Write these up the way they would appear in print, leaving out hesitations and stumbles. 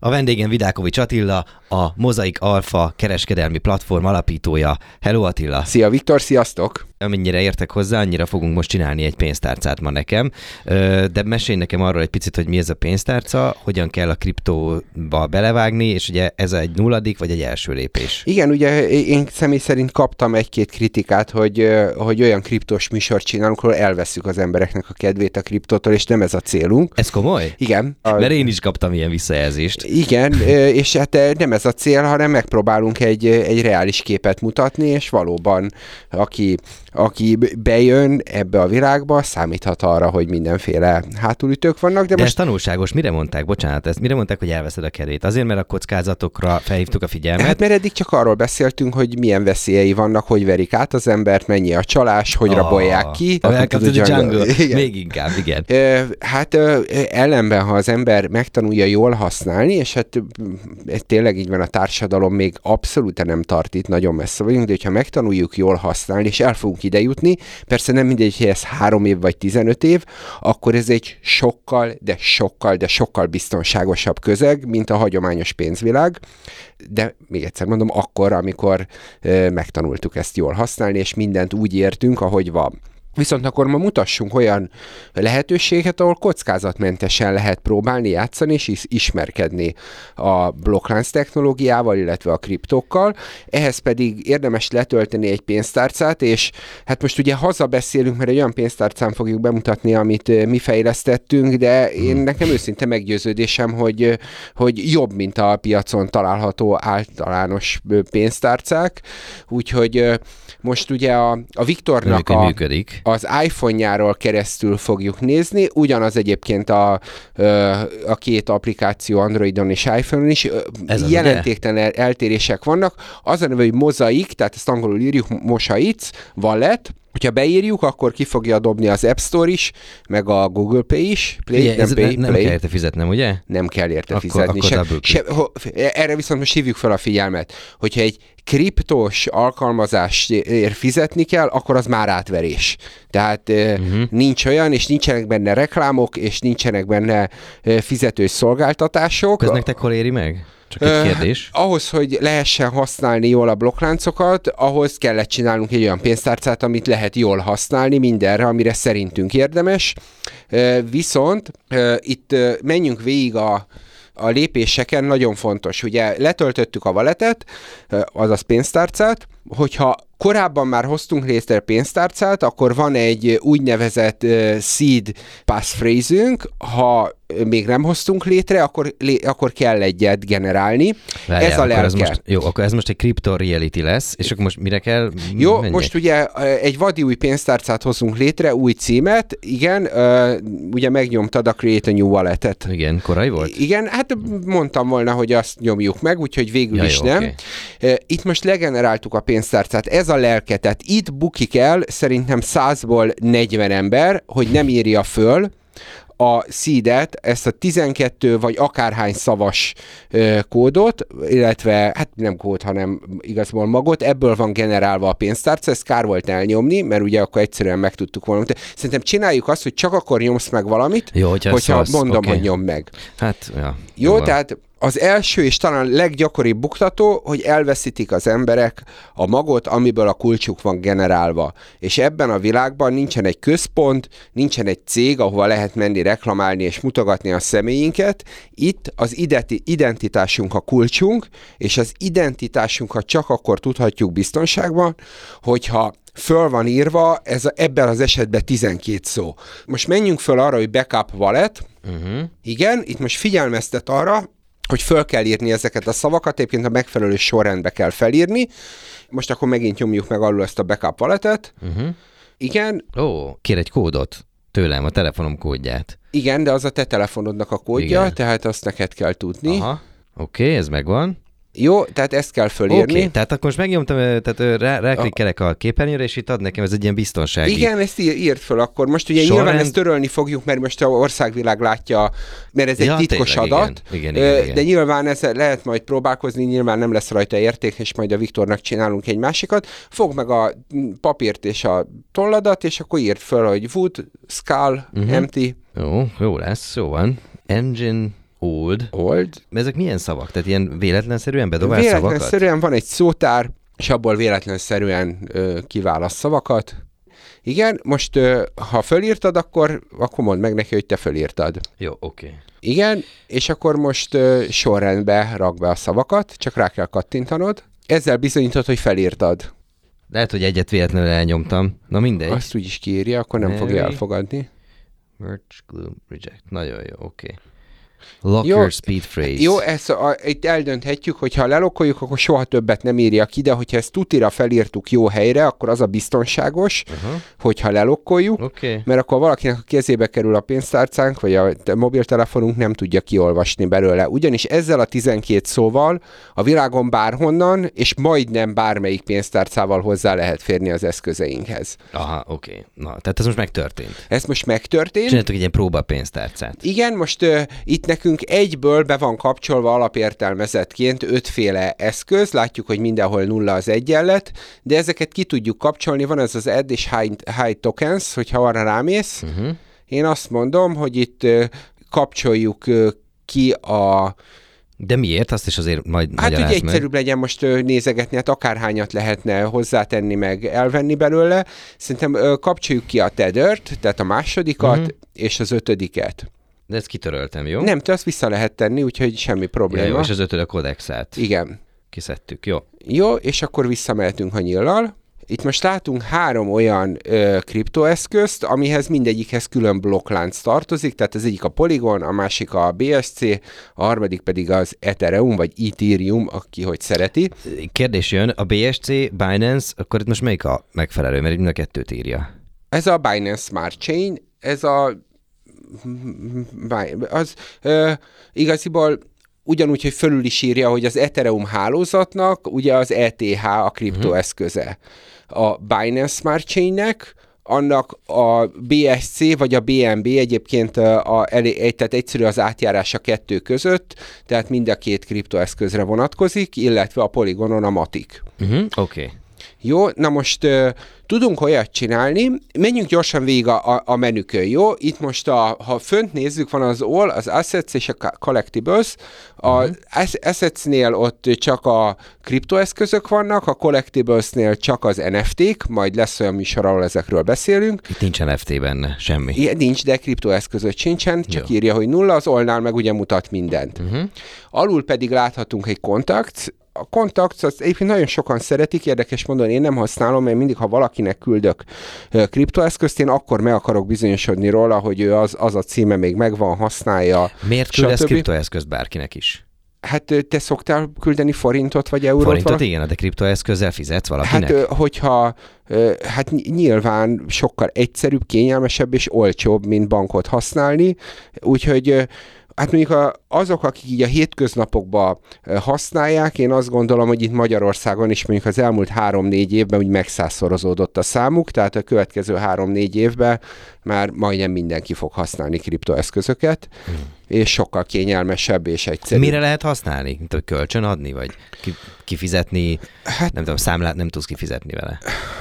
A vendégem Vidákovics Attila, a Mozaik Alpha kereskedelmi platform alapítója. Hello Attila! Szia Viktor, sziasztok! Amennyire értek hozzá, annyira fogunk most csinálni egy pénztárcát ma nekem. De mesélj nekem arról egy picit, hogy mi ez a pénztárca, hogyan kell a kriptóba belevágni, és ugye ez egy nulladik vagy egy első lépés? Igen, ugye én személy szerint kaptam egy-két kritikát, hogy olyan kriptós műsort csinálunk, ahol elveszük az embereknek a kedvét a kriptótól, és nem ez a célunk. Ez komoly? Igen. Mert én is kaptam ilyen visszajelzést. Igen, és hát nem ez a cél, hanem megpróbálunk egy reális képet mutatni, és valóban aki bejön ebbe a világba, számíthat arra, hogy mindenféle hátulütők vannak. De ez tanulságos. Mire mondták? Bocsánat, ezt mire mondták, hogy elveszed a kedvét? Azért, mert a kockázatokra felhívtuk a figyelmet? Hát mert eddig csak arról beszéltünk, hogy milyen veszélyei vannak, hogy verik át az embert, mennyi a csalás, hogy rabolják ki. Welcome to the jungle. Még inkább, igen. Ellenben, ha az ember megtanulja jól használni, és hát tényleg így van, a társadalom még abszolút nem tart itt, nagyon messze vagyunk, de hogyha megtanuljuk jól használni, és el fogunk ide jutni, persze nem mindegy, hogy ez 3 év vagy 15 év, akkor ez egy sokkal biztonságosabb közeg, mint a hagyományos pénzvilág, de még egyszer mondom, akkor, amikor megtanultuk ezt jól használni, és mindent úgy értünk, ahogy van. Viszont akkor ma mutassunk olyan lehetőséget, ahol kockázatmentesen lehet próbálni, játszani és ismerkedni a blokklánc technológiával, illetve a kriptókkal. Ehhez pedig érdemes letölteni egy pénztárcát, és hát most ugye hazabeszélünk, mert egy olyan pénztárcán fogjuk bemutatni, amit mi fejlesztettünk, de nekem őszinte meggyőződésem, hogy jobb, mint a piacon található általános pénztárcák. Úgyhogy most ugye a Viktornak az iPhone-járól keresztül fogjuk nézni, ugyanaz egyébként a két applikáció Androidon és iPhone-on is, jelentéktelen eltérések vannak. Az a neve, hogy Mozaik, tehát ezt angolul írjuk, Mosaic, Wallet. Hogyha beírjuk, akkor ki fogja dobni az App Store is, meg a Google Pay is. Nem kell érte fizetnem, ugye? Nem kell érte fizetni. Erre viszont most hívjuk fel a figyelmet, hogyha egy kriptós alkalmazásért fizetni kell, akkor az már átverés. Tehát nincs olyan, és nincsenek benne reklámok, és nincsenek benne fizetős szolgáltatások. Ez nektek hol éri meg? Csak egy kérdés. Ahhoz, hogy lehessen használni jól a blokkláncokat, ahhoz kellett csinálnunk egy olyan pénztárcát, amit lehet jól használni mindenre, amire szerintünk érdemes. Viszont itt menjünk végig a lépéseken, nagyon fontos. Ugye letöltöttük a walletet, azaz pénztárcát, hogyha korábban már hoztunk létre pénztárcát, akkor van egy úgynevezett seed passphrase-ünk, ha még nem hoztunk létre, akkor kell egyet generálni. Várjál, ez a lelke. Akkor ez most egy crypto reality lesz, és akkor most mire kell? Jó, most ugye egy vadi új pénztárcát hozunk létre, új címet, igen, ugye megnyomtad a Create a New Wallet-et. Igen, korai volt? Igen, hát mondtam volna, hogy azt nyomjuk meg, úgyhogy végül is nem. Okay. Itt most legeneráltuk a pénztárcát, ez a lelke, tehát itt bukik el szerintem 100-ból 40 ember, hogy nem írja föl a seedet, ezt a 12 vagy akárhány szavas kódot, illetve hát nem kód, hanem igazából magot, ebből van generálva a pénztárca, ezt kár volt elnyomni, mert ugye akkor egyszerűen meg tudtuk volna. Szerintem csináljuk azt, hogy csak akkor nyomsz meg valamit, jó, hogyha mondom, okay, hogy nyomd meg. Hát, ja. Jó, tehát az első és talán leggyakoribb buktató, hogy elveszítik az emberek a magot, amiből a kulcsuk van generálva. És ebben a világban nincsen egy központ, nincsen egy cég, ahova lehet menni reklamálni és mutogatni a személyinket. Itt az identitásunk a kulcsunk, és az identitásunkat csak akkor tudhatjuk biztonságban, hogyha föl van írva ebben az esetben 12 szó. Most menjünk föl arra, hogy backup wallet. Igen, itt most figyelmeztet arra, hogy föl kell írni ezeket a szavakat, egyébként a megfelelő sorrendbe kell felírni. Most akkor megint nyomjuk meg alul ezt a backup walletet. Igen. Kér egy kódot tőlem, a telefonom kódját. Igen, de az a te telefonodnak a kódja, igen, tehát azt neked kell tudni. Aha, oké, ez megvan. Jó, tehát ezt kell fölírni. Oké, tehát akkor most megnyomtam, tehát ráklikkelek a képernyőre, és itt ad nekem, ez egy ilyen biztonsági. Igen, ezt írt föl akkor. Most ugye nyilván ezt törölni fogjuk, mert most a országvilág látja, mert ez egy titkos adat. Igen. De nyilván ez lehet majd próbálkozni, nyilván nem lesz rajta érték, és majd a Viktornak csinálunk egy másikat. Fogd meg a papírt és a tolladat, és akkor írd föl, hogy wood, skull, empty. Jó lesz, jó van. Engine Old. Old. Ezek milyen szavak? Tehát ilyen véletlenszerűen bedobál szavakat? Véletlenszerűen van egy szótár, és abból véletlenszerűen kiválaszt szavakat. Igen, most ha fölírtad, akkor mondd meg neki, hogy te fölírtad. Jó, oké. Igen, és akkor most sorrendbe rak be a szavakat, csak rá kell kattintanod. Ezzel bizonyítod, hogy felírtad. Lehet, hogy egyet véletlenül elnyomtam. Na mindegy. Azt úgyis kiírja, akkor nem fogja elfogadni. Merge, glue, reject. Nagyon jó, oké. Locker speed phrase. Jó, itt eldönthetjük, hogy ha lelokkoljuk, akkor soha többet nem írja ki, de hogyha ezt tutira felírtuk jó helyre, akkor az a biztonságos, hogyha lelokkoljuk, mert akkor valakinek a kezébe kerül a pénztárcánk, vagy a mobiltelefonunk nem tudja kiolvasni belőle. Ugyanis ezzel a 12 szóval a világon bárhonnan, és majdnem bármelyik pénztárcával hozzá lehet férni az eszközeinkhez. Aha, oké. Na, tehát ez most megtörtént. Ez most megtörtént. Csináltuk egy ilyen próba pénztárcát. Igen, most itt nekünk egyből be van kapcsolva alapértelmezettként 5 féle eszköz, látjuk, hogy mindenhol 0 az egyenlet, de ezeket ki tudjuk kapcsolni, van ez az add és hide tokens, hogyha arra rámész. Én azt mondom, hogy itt kapcsoljuk ki a... De miért? Azt is azért majd magyarázd meg. Hát, hogy egyszerűbb legyen most nézegetni, hát akárhányat lehetne hozzátenni, meg elvenni belőle. Szerintem kapcsoljuk ki a tethert, tehát a másodikat, és az 5-et. De ezt kitöröltem, jó? Nem, te azt vissza lehet tenni, úgyhogy semmi probléma. Ja, jó, és az 5 a kodexát. Igen. Kiszedtük, jó. Jó, és akkor visszamehetünk a nyillal. Itt most látunk 3 olyan kriptoeszközt, amihez mindegyikhez külön blokklánc tartozik, tehát az egyik a Polygon, a másik a BSC, a harmadik pedig az Ethereum, vagy Ethereum, aki hogy szereti. Kérdés jön, a BSC, Binance, akkor itt most melyik a megfelelő, mert mind a kettőt írja? Ez a Binance Smart Chain, ez igaziból ugyanúgy, hogy fölül is írja, hogy az Ethereum hálózatnak ugye az ETH a kriptoeszköze. A Binance Smart Chainnek, annak a BSC vagy a BNB egyébként tehát egyszerű az átjárás a kettő között, tehát mind a két kriptoeszközre vonatkozik, illetve a Polygonon a Matic. Oké. Jó, na most tudunk olyat csinálni, menjünk gyorsan végig a menükön, jó? Itt most, ha fönt nézzük, van az All, az Assets és a Collectibles. Az Assetsnél ott csak a kriptoeszközök vannak, a Collectiblesnél csak az NFT-k, majd lesz olyan műsor, ahol ezekről beszélünk. Itt nincs NFT benne, semmi. Igen, nincs, de kriptoeszközök sincsen, csak írja, hogy 0, az All-nál meg ugye mutat mindent. Alul pedig láthatunk egy Contacts. A Contacts, az egyébként nagyon sokan szeretik, érdekes mondani, én nem használom, mert mindig, ha valakinek küldök kriptoeszközt, én akkor meg akarok bizonyosodni róla, hogy ő az a címe még megvan, használja. Miért küldesz kriptoeszközt bárkinek is? Hát te szoktál küldeni forintot vagy eurót? Forintot igen, de kriptoeszközzel fizetsz valakinek? Hát hogyha, nyilván sokkal egyszerűbb, kényelmesebb és olcsóbb, mint bankot használni, úgyhogy hát mondjuk azok, akik így a hétköznapokban használják, én azt gondolom, hogy itt Magyarországon is mondjuk az elmúlt 3-4 évben úgy megszázszorozódott a számuk, tehát a következő 3-4 évben már majdnem mindenki fog használni kriptoeszközöket, és sokkal kényelmesebb és egyszerűbb. Mire lehet használni? Kölcsön adni, vagy kifizetni? Hát, nem tudom, számlát nem tudsz kifizetni vele.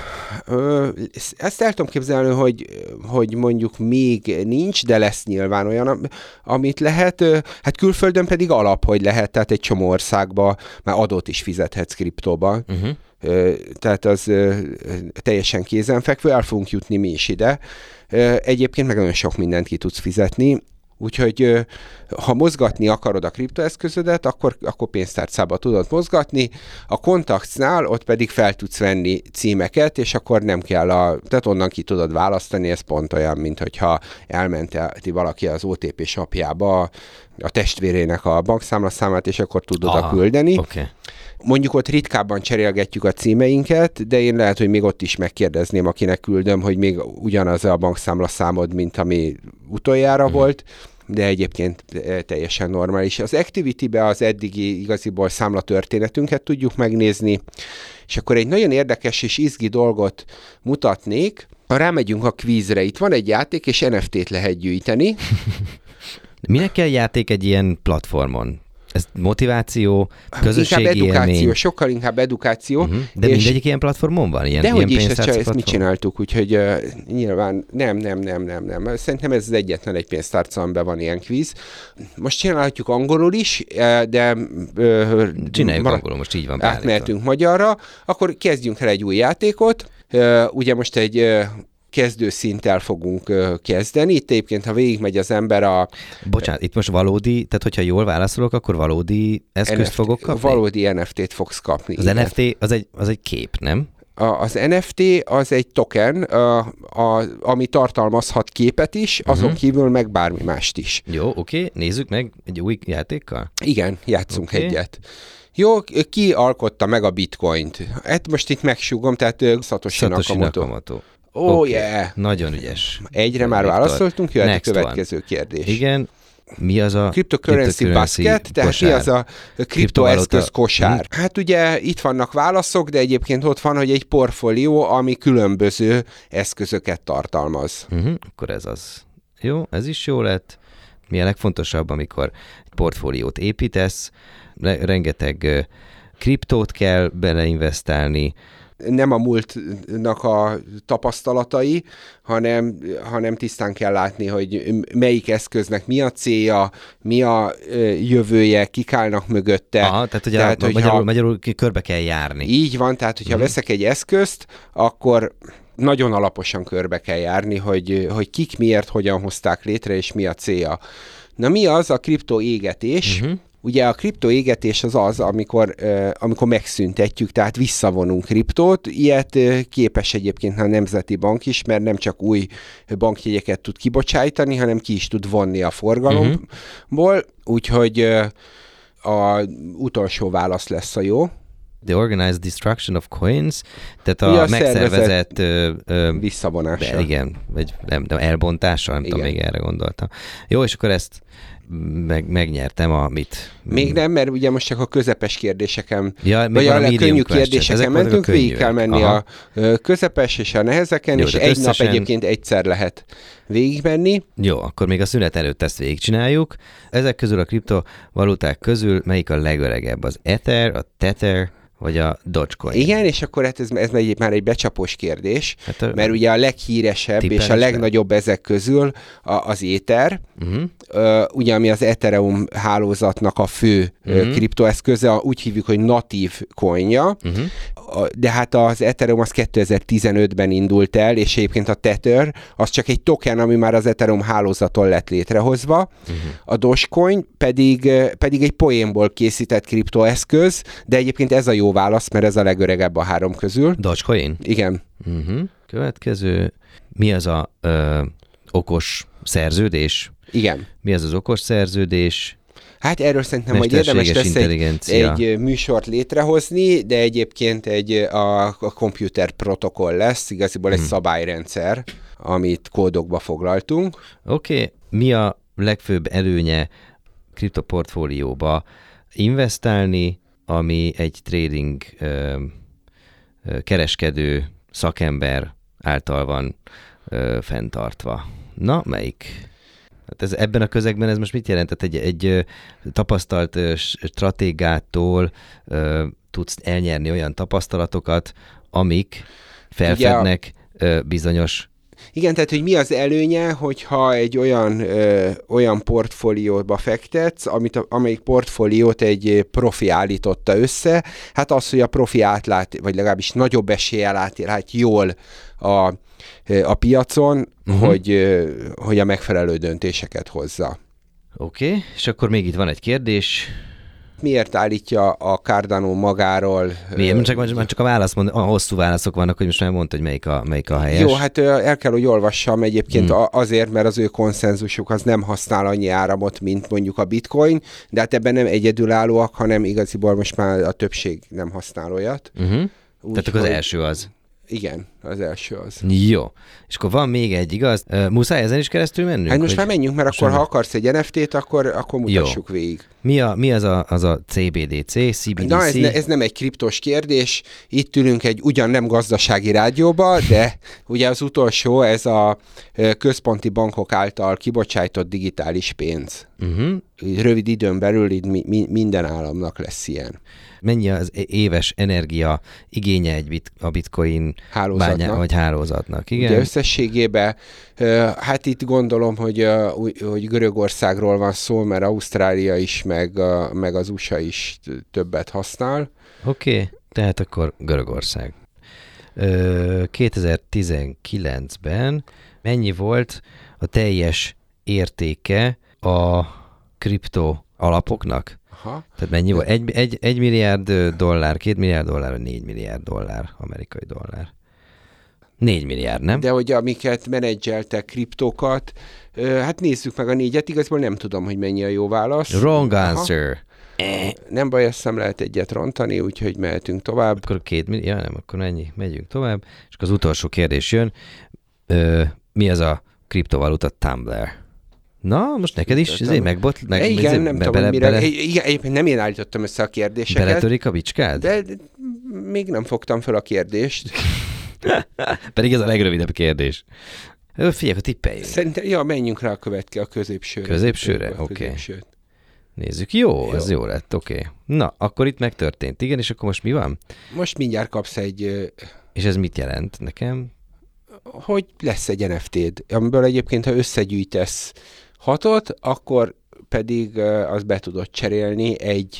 Ezt el tudom képzelni, hogy mondjuk még nincs, de lesz nyilván olyan, amit lehet. Hát külföldön pedig alap, hogy lehet, tehát egy csomó országba már adót is fizethetsz kriptóba. Tehát az teljesen kézenfekvő, el fogunk jutni mi is ide. Egyébként meg nagyon sok mindent ki tudsz fizetni. Úgyhogy ha mozgatni akarod a kriptoeszközödet, akkor pénztárcába tudod mozgatni. A Contactsnál ott pedig fel tudsz venni címeket, és akkor nem kell tehát onnan ki tudod választani, ez pont olyan, mint hogyha elmenti valaki az OTP shopjába a testvérének a bankszámlaszámát, és akkor tudod oda küldeni. Okay. Mondjuk ott ritkábban cserélgetjük a címeinket, de én lehet, hogy még ott is megkérdezném, akinek küldöm, hogy még ugyanaz a bankszámlaszámod, mint ami utoljára volt, de egyébként teljesen normális. Az Activity-be az eddigi igaziból számlatörténetünket tudjuk megnézni, és akkor egy nagyon érdekes és izgi dolgot mutatnék. Ha rámegyünk a kvízre, itt van egy játék, és NFT-t lehet gyűjteni. Minek kell játék egy ilyen platformon? Ez motiváció, közösségi inkább edukáció, élmény. sokkal inkább edukáció. De mindegyik ilyen platformon van? Dehogy is, pénztárca ezt mi csináltuk, úgyhogy nyilván nem. Szerintem ez az egyetlen egy pénztárca, amiben van ilyen kvíz. Most csinálhatjuk angolul is, de csináljuk angolul, most így van. Átmehetünk magyarra, akkor kezdjünk el egy új játékot. Ugye most egy kezdőszinttel fogunk kezdeni. Itt egyébként, ha végigmegy az ember Bocsánat, itt most valódi, tehát hogyha jól válaszolok, akkor valódi eszközt fogok kapni? Valódi NFT-t fogsz kapni. Az igen. NFT az egy kép, nem? Az NFT az egy token, ami tartalmazhat képet is, azon kívül meg bármi mást is. Jó, oké, nézzük meg egy új játékkal? Igen, játszunk egyet. Jó, ki alkotta meg a bitcoint? Hát most itt megsúgom, tehát Satoshi Nakamoto. Yeah! Nagyon ügyes. Egyre már válaszoltunk, jöhet a következő kérdés. Igen. Mi az a cryptocurrency basket, tehát kosár. Mi az a kriptoeszköz kosár? Hát ugye itt vannak válaszok, de egyébként ott van, hogy egy portfólió, ami különböző eszközöket tartalmaz. Akkor ez az. Jó, ez is jó lett. Mi a legfontosabb, amikor egy portfóliót építesz, rengeteg kriptót kell beleinvestálni, nem a múltnak a tapasztalatai, hanem tisztán kell látni, hogy melyik eszköznek mi a célja, mi a jövője, kik állnak mögötte. Aha, tehát magyarul körbe kell járni. Így van, tehát hogyha veszek egy eszközt, akkor nagyon alaposan körbe kell járni, hogy kik miért, hogyan hozták létre, és mi a célja. Na mi az a kriptoégetés? Ugye a kriptoégetés az, amikor megszüntetjük, tehát visszavonunk kriptót. Ilyet képes egyébként a Nemzeti Bank is, mert nem csak új bankjegyeket tud kibocsájtani, hanem ki is tud vonni a forgalomból. Úgyhogy a utolsó válasz lesz a jó. The organized destruction of coins, tehát a megszervezett visszavonása. Igen, vagy nem elbontása, nem tudom, még erre gondoltam. Jó, és akkor ezt megnyertem amit. Még nem, mert ugye most csak a közepes kérdéseken, vagy a könnyű kérdéseken mentünk, végig kell menni a közepes és a nehezeken, jó, és egy nap egyébként egyszer lehet végigmenni. Jó, akkor még a szünet előtt ezt végigcsináljuk. Ezek közül a kriptovaluták közül melyik a legöregebb? Az Ether, a Tether, vagy a Dogecoin. Igen, és akkor hát ez már egy becsapós kérdés, mert ugye a leghíresebb és a legnagyobb ezek közül az Ether, ugye ami az Ethereum hálózatnak a fő kriptoeszköze, úgy hívjuk, hogy natív coinja, de hát az Ethereum az 2015-ben indult el, és egyébként a Tether az csak egy token, ami már az Ethereum hálózaton lett létrehozva. A Dogecoin pedig egy poénból készített kriptoeszköz, de egyébként ez a jó válasz, mert ez a legöregebb a három közül. Dogecoin? Igen. Következő. Mi az a okos szerződés? Igen. Mi az okos szerződés? Hát erről szerintem majd érdemes lesz egy műsort létrehozni, de egyébként a komputer protokoll lesz, igaziból egy szabályrendszer, amit kódokba foglaltunk. Oké. Mi a legfőbb előnye kriptoportfólióba investálni, ami egy trading kereskedő szakember által van fenntartva? Na, melyik? Hát ebben a közegben ez most mit jelent? Tehát egy tapasztalt stratégától tudsz elnyerni olyan tapasztalatokat, amik felfednek bizonyos... Igen, tehát hogy mi az előnye, hogyha egy olyan portfólióba fektetsz, amelyik portfóliót egy profi állította össze, hát az, hogy a profi átlát, vagy legalábbis nagyobb eséllyel átlát jól a piacon, hogy a megfelelő döntéseket hozza. Oké, és akkor még itt van egy kérdés. Miért állítja a Cardano magáról? Miért? Már csak a válasz, a hosszú válaszok vannak, hogy most már mondta, hogy melyik a helyes. Jó, hát el kell, hogy olvassam egyébként azért, mert az ő konszenzusuk az nem használ annyi áramot, mint mondjuk a bitcoin, de hát ebben nem egyedülállóak, hanem igaziból most már a többség nem használ olyat. Tehát akkor az első az. Igen. Az első az. Jó. És akkor van még egy, igaz? Muszáj ezen is keresztül mennünk? Hát most már menjünk, mert akkor, ha akarsz egy NFT-t, akkor mutassuk jó. végig. Mi az a CBDC, CBDC? Na, ez nem egy kriptos kérdés. Itt ülünk egy ugyan nem gazdasági rádióba, de ugye az utolsó, ez a központi bankok által kibocsájtott digitális pénz. Rövid időn belül minden államnak lesz ilyen. Mennyi az éves energia igénye a bitcoin hálózatnak? Igen? Ugye összességében, hát itt gondolom, hogy Görögországról van szó, mert Ausztrália is, meg az USA is többet használ. Oké, tehát akkor Görögország. 2019-ben mennyi volt a teljes értéke a kripto alapoknak? Aha. Tehát mennyi volt? 1 milliárd dollár, 2 milliárd dollár, vagy 4 milliárd dollár, amerikai dollár? 4 milliárd, nem? De hogy amiket menedzseltek kriptókat, hát nézzük meg a 4-et, igazából nem tudom, hogy mennyi a jó válasz. Wrong answer. Nem baj, ezt nem lehet egyet rontani, úgyhogy mehetünk tovább. Akkor 2 milliárd, nem, akkor ennyi, megyünk tovább. És akkor az utolsó kérdés jön. Mi az a kriptovaluta Tumblr? Na, most neked is igen, nem tudom, mire. Igen, egyébként nem én állítottam össze a kérdéseket. Beletörik a bicskád? De még nem fogtam fel a kérdést. Pedig ez a legrövidebb kérdés. Figyelj, akkor tippeljünk. Szerintem, menjünk rá a középsőre. Középsőre? Oké. Nézzük. Jó, ez jó lett, oké. Na, akkor itt megtörtént. Igen, és akkor most mi van? Most mindjárt kapsz egy... És ez mit jelent nekem? Hogy lesz egy NFT-d, amiből egyébként, ha összegyűjtesz 6-ot, akkor pedig azt be tudod cserélni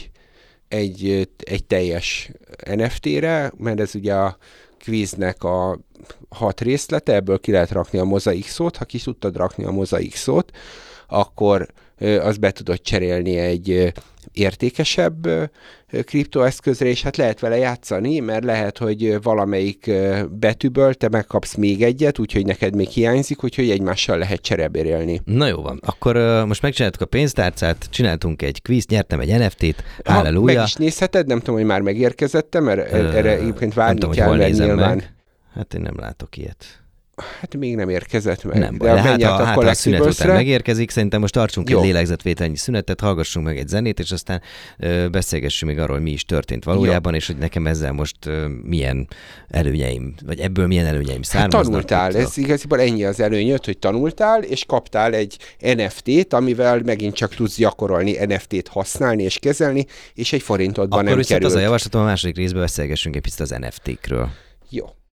egy teljes NFT-re, mert ez ugye a quiznek a 6 részlete, ebből ki lehet rakni a mozaik szót. Ha ki tudtad rakni a mozaik szót, akkor azt be tudod cserélni egy értékesebb kriptoeszközre, és hát lehet vele játszani, mert lehet, hogy valamelyik betűből te megkapsz még egyet, úgyhogy neked még hiányzik, úgyhogy egymással lehet cserebérelni. Na jó van, akkor most megcsináltuk a pénztárcát, csináltunk egy kvízt, nyertem egy NFT-t, halleluja. Meg is nézheted, nem tudom, hogy már megérkezett-e, mert erre egyébként várni kell, mert nyilván. Meg. Hát én nem látok ilyet. Hát még nem érkezett meg. Nem baj, hát a szünet után megérkezik, szerintem most tartsunk egy lélegzetvételnyi szünetet, hallgassunk meg egy zenét, és aztán beszélgessünk még arról, mi is történt valójában, és hogy nekem ezzel most milyen előnyeim, vagy ebből milyen előnyeim származnak. Tanultál, ez igazából ennyi az előnyöd, hogy tanultál, és kaptál egy NFT-t, amivel megint csak tudsz gyakorolni NFT-t használni és kezelni, és egy forintodban nem került. Akkor viszont az a javaslatom, a második részben beszélgessünk egy picit az NFT-kről. Jó.